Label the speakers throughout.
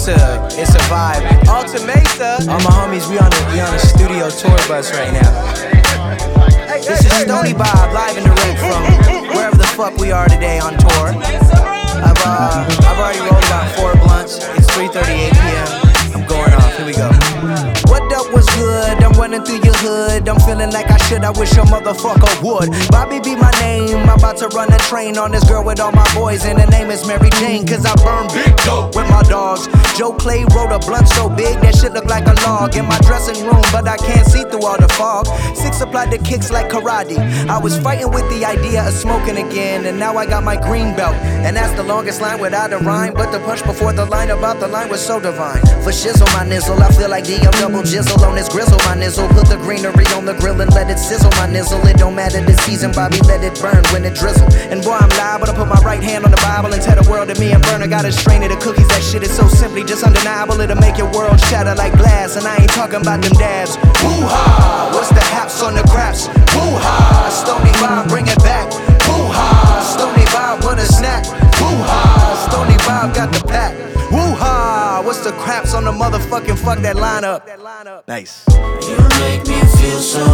Speaker 1: It's a vibe. Alta Mesa. All my homies, we on the studio tour bus right now. This is Stony Bob live and direct from wherever the fuck we are today on tour. I've already rolled about 4 blunts. It's 3:38 p.m. I'm going off. Here we go. What up was good? I'm running through your hood. I'm feeling like I should. I wish a motherfucker would. Bobby be my name. I'm about to run a train on this girl with all my boys, and her name is Mary Jane. Cause I burn big dope with my dogs. Joe Clay wrote a blunt so big that shit look like a log in my dressing room, but I can't see through all the fog. 6 applied the kicks like karate. I was fighting with the idea of smoking again, and now I got my green belt. And that's the longest line without a rhyme, but the punch before the line about the line was so divine. For shizzle my nizzle, I feel like D.O. double jizzle on this grizzle my nizzle. Put the greenery on the grill and let it sizzle my nizzle. It don't matter the season, Bobby, let it burn when it drizzle. And boy, I'm liable to put my right hand on the Bible and tell the world that me and Burner got a strain of the cookies. That shit is so simply just undeniable. It'll make your world shatter like glass, and I ain't talking about them dabs. Woo-ha! What's the haps on the craps? Woo-ha! Stony Bob, bring it back. Woo-ha! Stony Bob, what a snack. Woo-ha! Stony Bob got the pack. Woo-ha! What's the craps on the motherfucking fuck that lineup? Nice.
Speaker 2: You make me feel so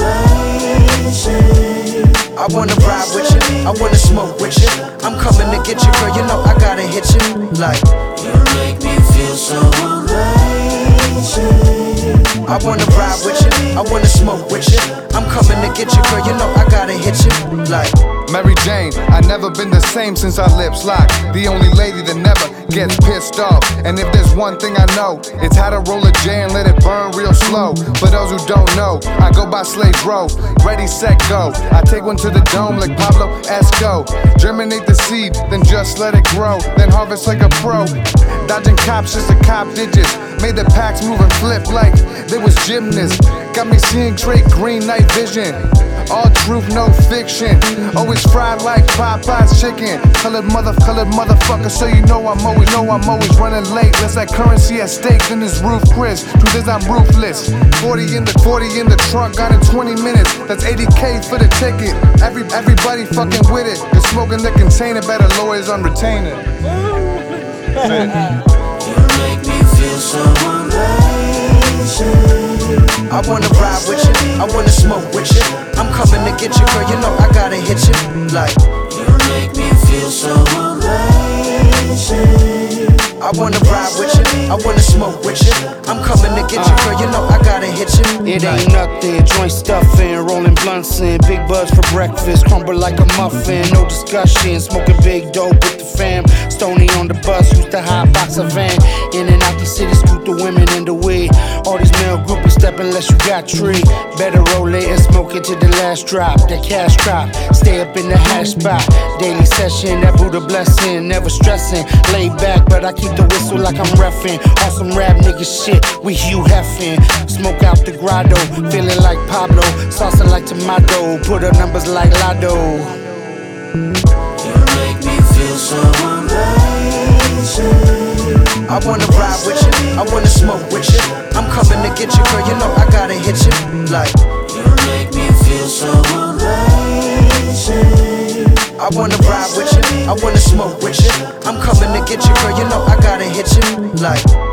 Speaker 2: amazing.
Speaker 1: I wanna ride with you, I wanna smoke with you. I'm coming to get you, girl, you know I gotta hit you. Like,
Speaker 2: you make me feel so amazing.
Speaker 1: I wanna ride with you, I wanna smoke with you. I'm coming to get you, girl, you know I gotta hit you. Like,
Speaker 3: Mary Jane, I never been the same since our lips locked. The only lady that never gets pissed off. And if there's one thing I know, it's how to roll a J and let it burn real slow. For those who don't know, I go by Slade Row. Ready, set, go. I take one to the dome like Pablo Esco. Germinate the seed, then just let it grow. Then harvest like a pro. Dodging cops just to cop digits. Made the packs move and flip like they was gymnasts. Got me seeing straight green night vision. All truth, no fiction. Always fried like Popeye's chicken. Colored motherfucker, so you know I'm always running late. Less that currency at stake than this roof Chris. Truth is I'm ruthless. 40 in the trunk, got in 20 minutes. That's 80K for the ticket. Everybody fucking with it. The smoke in the container, better lawyers on retainer.
Speaker 2: You make me feel so amazing.
Speaker 1: I wanna ride with you, I wanna smoke with you. I'm coming to get you, girl, you know I gotta hit you. Like,
Speaker 2: you make me feel so amazing.
Speaker 1: I wanna ride with you, I wanna smoke with you. I'm coming to get you, girl, you know I gotta hit you.
Speaker 4: It ain't nothing, joint stuffing, rolling blunts in, big buzz for breakfast, crumble like a muffin, no discussion, smoking big dope with the fam. Stony on the bus, used to hot box a van, in and out the city, scoot the women in the way. All these male groupies step unless you got tree. Better roll it and smoke it to the last drop. That cash crop, stay up in the hash spot. Daily session, that Buddha blessing, never stressing. Laid back, but I keep the whistle like I'm reffing. On some rap nigga shit, we Hugh Heffin. Smoke out the grotto, feeling like Pablo. Salsa like tomato, put up numbers like Lotto.
Speaker 2: You make me feel so amazing.
Speaker 1: I wanna ride with you, I wanna smoke with you. I'm coming to get you, girl, you know I gotta hit you. Like,
Speaker 2: you make me feel so amazing.
Speaker 1: I wanna ride with you, I wanna smoke with you. I'm coming to get you, girl, you know I gotta hit you. Like,